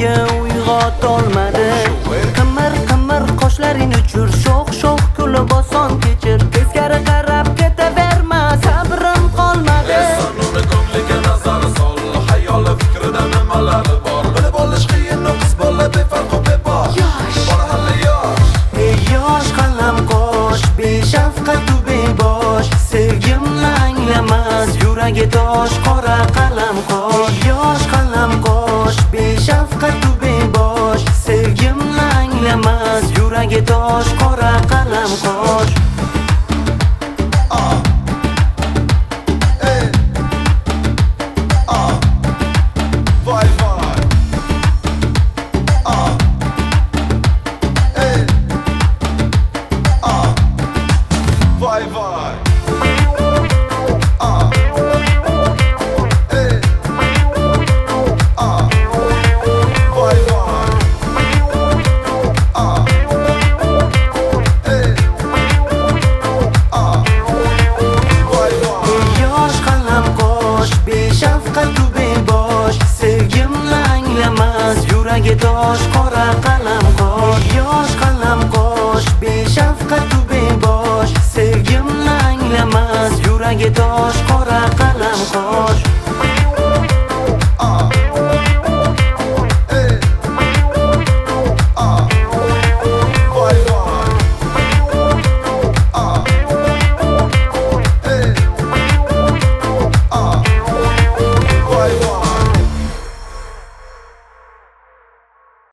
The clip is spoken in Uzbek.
menga uyg'otolmadi. Qimir qimir qoshlaring uchur, sho'x sho'x kulib oson kechir. Teskari qarab ketaverma, sabrim qolmadi. Uni ko'ngliga nazar sol, hayoli fikrida nimalari bor. Bilib olish qiyin, qiz bola befarq bebor. Bola hali yosh. Yosh qalam qosh, beshafqat u bebosh. Sevgimni anglamas, yuragi tosh, qora qalam qosh. Yosh qalam qosh, beshafqat u bebosh. Sevgimni anglamas, yuragi tosh, qora qalam qosh. Yuragi tosh, qora qalam qosh. Yosh qalam qosh, beshafqat u bebosh. Sevgimni anglamas, yuragi tosh.